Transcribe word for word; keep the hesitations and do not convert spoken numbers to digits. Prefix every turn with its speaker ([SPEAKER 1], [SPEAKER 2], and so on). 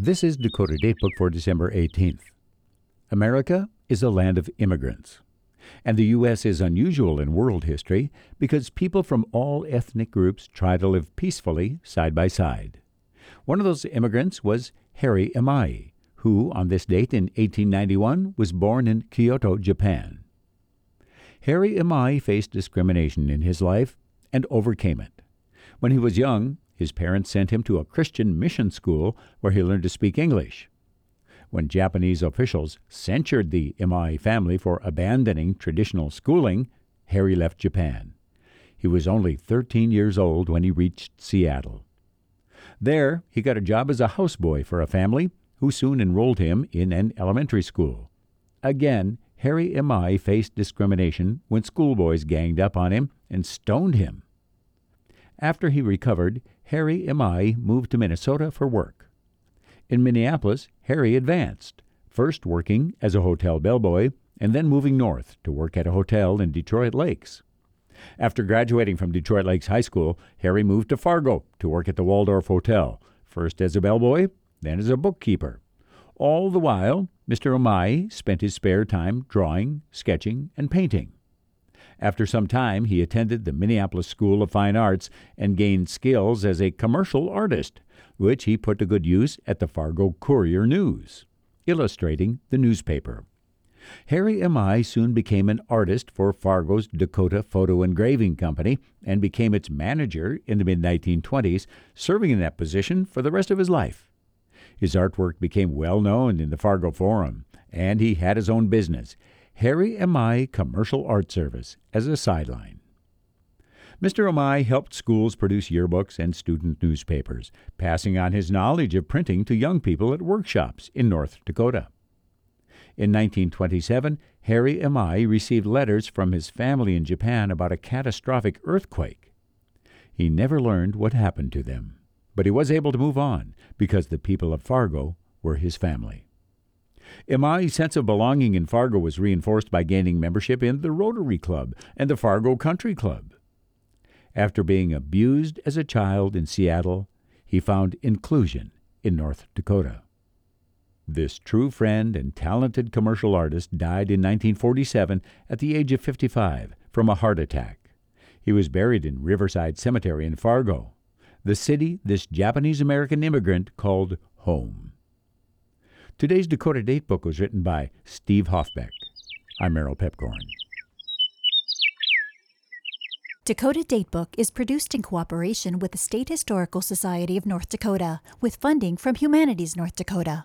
[SPEAKER 1] This is Dakota Datebook for December eighteenth. America is a land of immigrants, and the U S is unusual in world history because people from all ethnic groups try to live peacefully side by side. One of those immigrants was Harry Imai, who, on this date in eighteen ninety-one, was born in Kyoto, Japan. Harry Imai faced discrimination in his life and overcame it. When he was young, his parents sent him to a Christian mission school where he learned to speak English. When Japanese officials censured the Imai family for abandoning traditional schooling, Harry left Japan. He was only thirteen years old when he reached Seattle. There, he got a job as a houseboy for a family who soon enrolled him in an elementary school. Again, Harry Imai faced discrimination when schoolboys ganged up on him and stoned him. After he recovered, Harry Imai moved to Minnesota for work. In Minneapolis, Harry advanced, first working as a hotel bellboy and then moving north to work at a hotel in Detroit Lakes. After graduating from Detroit Lakes High School, Harry moved to Fargo to work at the Waldorf Hotel, first as a bellboy, then as a bookkeeper. All the while, Mister Imai spent his spare time drawing, sketching, and painting. After some time, he attended the Minneapolis School of Fine Arts and gained skills as a commercial artist, which he put to good use at the Fargo Courier News, illustrating the newspaper. Harry Imai soon became an artist for Fargo's Dakota Photo Engraving Company and became its manager in the mid nineteen twenties, serving in that position for the rest of his life. His artwork became well known in the Fargo Forum, and he had his own business, Harry Imai Commercial Art Service, as a sideline. Mister Imai helped schools produce yearbooks and student newspapers, passing on his knowledge of printing to young people at workshops in North Dakota. In nineteen twenty-seven, Harry Imai received letters from his family in Japan about a catastrophic earthquake. He never learned what happened to them, but he was able to move on because the people of Fargo were his family. Imai's sense of belonging in Fargo was reinforced by gaining membership in the Rotary Club and the Fargo Country Club. After being abused as a child in Seattle, he found inclusion in North Dakota. This true friend and talented commercial artist died in nineteen forty-seven at the age of fifty-five from a heart attack. He was buried in Riverside Cemetery in Fargo, the city this Japanese-American immigrant called home. Today's Dakota Datebook was written by Steve Hoffbeck. I'm Merrill Pepcorn.
[SPEAKER 2] Dakota Datebook is produced in cooperation with the State Historical Society of North Dakota, with funding from Humanities North Dakota.